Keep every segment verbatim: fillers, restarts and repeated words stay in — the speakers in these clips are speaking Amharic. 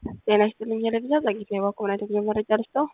ጤና ይስጥልኝ ለብዛ ዛጊት ነው ባቆና ደግሞ መረጃ ልስጠው።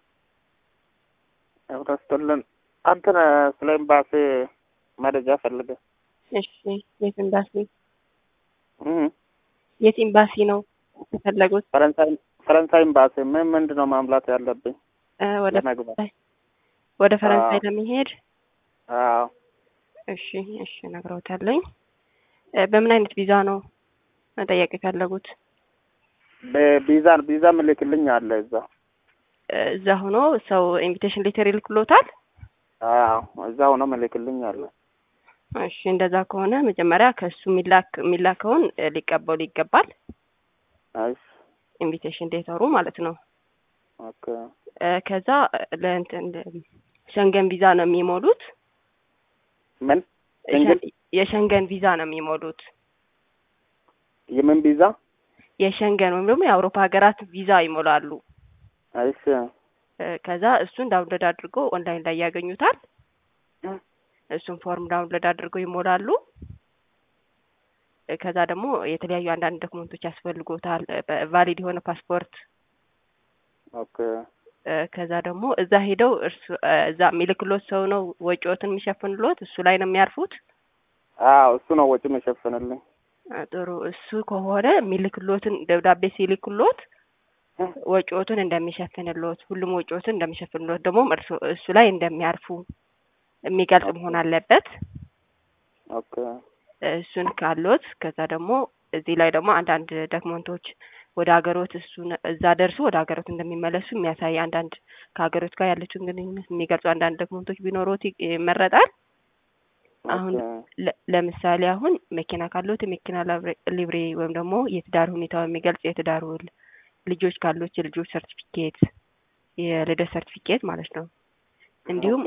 አብራስተልን አንተና ስለ ኤምባሲ መረጃ ፈልገ። እሺ የት ኤምባሲ? እህ የት ኤምባሲ ነው ተፈለጉት? ፈረንሳይ ፈረንሳይ ኤምባሲ ምን ምንድነው ማምላት ያለብኝ? ወደ ወደ ፈረንሳይ ለመሄድ? አዎ እሺ እሺ ነግረውታለኝ። በምን አይነት ቪዛ ነው መጠየቅ የፈለጉት? በቪዛ ቪዛ ምልክልኝ አለ እዛ እዛ ሆኖ ሰው ኢንቪቴሽን ሌተር ይልክሎታል? አዎ እዛ ሆኖ ምልክልኝ አለ። እሺ እንደዛ ከሆነ መጀመሪያ ከሱ ሚላክ ሚላከውን ሊቀበሉ ይገባል። አይስ ኢንቪቴሽን ሌተሩ ማለት ነው። ኦኬ ከዛ ለእንትን ሸንገን ቪዛ ነው የሚሞሉት። ምን ሸንገን የሸንገን ቪዛ ነው የሚሞሉት። የምን ቪዛ? የሸንገን ወይም ደግሞ የአውሮፓ ሀገራት ቪዛ ይሞላሉ። አይስ ከዛ እሱን ዳውንሎድ አድርገው ኦንላይን ላይ ያገኙታል። እሱን ፎርም ዳውንሎድ አድርገው ይሞላሉ። ከዛ ደግሞ የተለያዩ አንዳንድ ዶክመንቶች ያስፈልጉታል። ቫሊድ የሆነ ፓስፖርት። ኦኬ ከዛ ደግሞ እዛ ሄደው እርሱ እዛ የሚልክሎት ሰው ነው ወጪዎትን የሚሸፍንሎት፣ እሱ ላይ ነው የሚያርፉት። አዎ እሱ ነው ወጪ የሚሸፍንልኝ። ጥሩ እሱ ከሆነ የሚልክሎትን ደብዳቤ ሲልክሎት ወጪዎቱን እንደሚሸፍንሎት፣ ሁሉም ወጪዎቱን እንደሚሸፍንሎት ደግሞ እርሱ እሱ ላይ እንደሚያርፉ የሚገልጽ መሆን አለበት። ኦኬ እሱን ካሎት ከዛ ደግሞ እዚህ ላይ ደግሞ አንዳንድ ዶክመንቶች ወደ ሀገሮት እሱን እዛ ደርሶ ወደ ሀገሮት እንደሚመለሱ የሚያሳይ አንዳንድ ከሀገሮት ጋር ያለችውን ግንኙነት የሚገልጹ አንዳንድ ዶክመንቶች ቢኖሩት ይመረጣል። አሁን ለምሳሌ አሁን መኪና ካሎት የመኪና ሊብሬ ወይም ደግሞ የትዳር ሁኔታው የሚገልጽ የትዳር ውል፣ ልጆች ካሎት የልጆች ሰርቲፊኬት፣ የልደት ሰርቲፊኬት ማለት ነው። እንዲሁም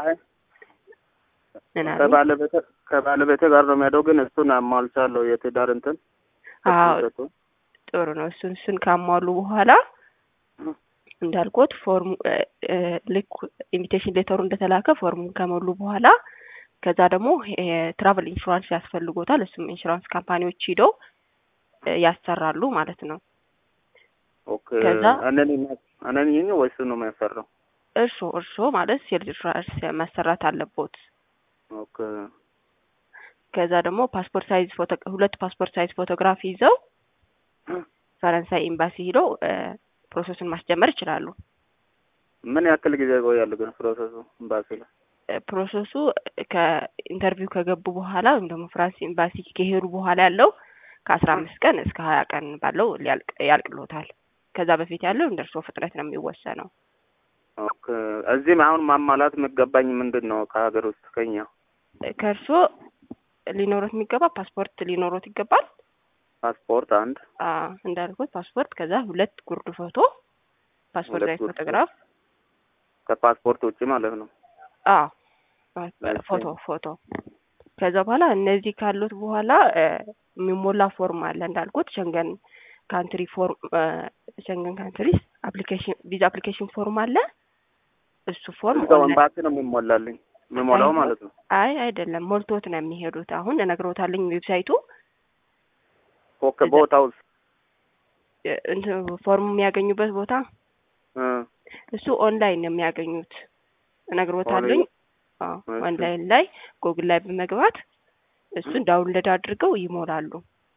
ከባለቤት ከባለቤት ጋር ነው የሚያደው ግን እሱን አሟልቻለሁ የትዳር እንትን። አዎ ጥሩ ነው። እሱን እሱን ካሟሉ በኋላ እንዳልኩት ፎርሙ ልክ ኢንቪቴሽን ሌተሩ እንደተላከ ፎርሙን ከሞሉ በኋላ ከዛ ደግሞ ትራቨል ኢንሹራንስ ያስፈልጎታል። እሱም ኢንሹራንስ ካምፓኒዎች ሄደው ያሰራሉ ማለት ነው። ኦኬ ከዛ አነኒ አነኒ ነው ወይስ ነው የሚያሰራው? እርሶ እርሶ ማለት ሴልስ ኢንሹራንስ ማሰራት አለቦት። ኦኬ ከዛ ደግሞ ፓስፖርት ሳይዝ ፎቶ ሁለት ፓስፖርት ሳይዝ ፎቶግራፍ ይዘው ፈረንሳይ ኤምባሲ ሄደው ፕሮሰሱን ማስጀመር ይችላሉ። ምን ያክል ጊዜ ይቆያል ግን ፕሮሰሱ ኤምባሲ ላይ? ፕሮሰሱ ከኢንተርቪው ከገቡ በኋላ ወይም ደግሞ ፍራንስ ኤምባሲ ከሄዱ በኋላ ያለው ከአስራ አምስት ቀን እስከ ሀያ ቀን ባለው ሊያልቅ ያልቅሎታል። ከዛ በፊት ያለው እንደርሶ ፍጥነት ነው የሚወሰነው። ኦኬ እዚህም አሁን ማሟላት የሚገባኝ ምንድነው? ከሀገር ውስጥ ከኛ ከርሶ ሊኖሩት የሚገባ ፓስፖርት ሊኖሩት ይገባል። ፓስፖርት አንድ አ እንዳልኩት ፓስፖርት፣ ከዛ ሁለት ጉርድ ፎቶ፣ ፓስፖርት ላይ ፎቶግራፍ ከፓስፖርት ውጪ ማለት ነው። አ ፎቶ ፎቶ ከዛ በኋላ እነዚህ ካሉት በኋላ የሚሞላ ፎርም አለ እንዳልኩት ሸንገን ካንትሪ ፎርም ሸንገን ካንትሪ አፕሊኬሽን ቪዛ አፕሊኬሽን ፎርም አለ። እሱ ፎርም ኤምባሲ ነው የሚሞላልኝ የሚሞላው ማለት ነው። አይ አይደለም ሞልቶት ነው የሚሄዱት። አሁን እነግሮታለኝ ዌብሳይቱ ኦኬ ቦታው እንትን ፎርም የሚያገኙበት ቦታ እሱ ኦንላይን ነው የሚያገኙት። እነግሮታለኝ። አዎ ኦንላይን ላይ ጉግል ላይ በመግባት እሱን ዳውንሎድ አድርገው ይሞላሉ።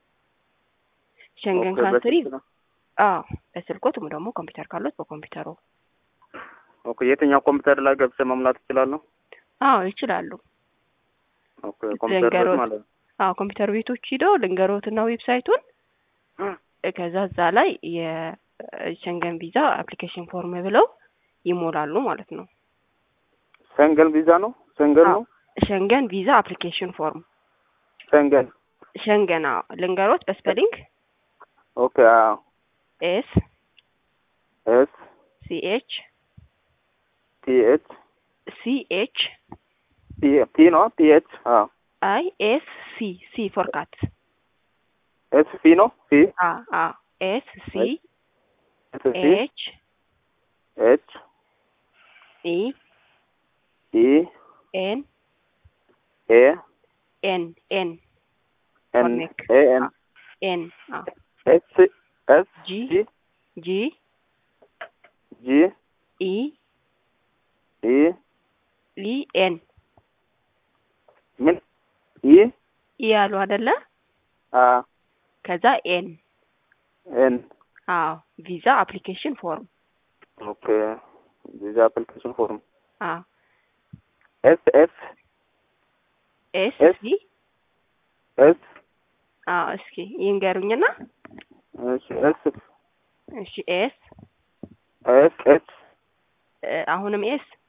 ሸንገን ካንትሪ አዎ በስልኮት ደግሞ ኮምፒውተር ካሉት በኮምፒውተሩ። ኦኬ የትኛው ኮምፒውተር ላይ ገብቼ መሙላት ይችላል? አዎ ይችላሉ። ኦኬ ኮምፒውተር ማለት አዎ ኮምፒውተር ቤቶች ሄደው ልንገሮትና ዌብሳይቱን ከዛ እዛ ላይ የሸንገን ቪዛ አፕሊኬሽን ፎርም ብለው ይሞላሉ ማለት ነው። ሸንገን ቪዛ ነው ሸንገን ነው ሸንገን ቪዛ አፕሊኬሽን ፎርም ሸንገን ሸንገን አዎ ልንገሮት በስፔሊንግ ኦኬ አዎ ኤስ ኤስ ሲ ኤች ቲ ኤች ሲ ኤች ቲ ቲ ነው ቲ ኤች አዎ አይ ኤስ ሲ ሲ ፎር ካት ኤስ ሲ ነው ሲ አ አ ኤስ ሲ ኤች ኤች ኢ ኢ ኤን ኤ ኤን ኤን ኤን ኤ ኤን ኤን ኤስ ኤስ ጂ ጂ ጂ ኢ ኢ ኢ ኤን ምን ኢ ኢ ያሉ አይደለ? አ ከዛ ኤን ኤን አዎ ቪዛ አፕሊኬሽን ፎርም። ኦኬ ቪዛ አፕሊኬሽን ፎርም አዎ ኤስ ኤስ ኤስ ኤስ ሲ ኤስ አዎ እስኪ ይንገሩኝና እሺ ኤስ እሺ ኤስ ኤስ ኤስ አሁንም ኤስ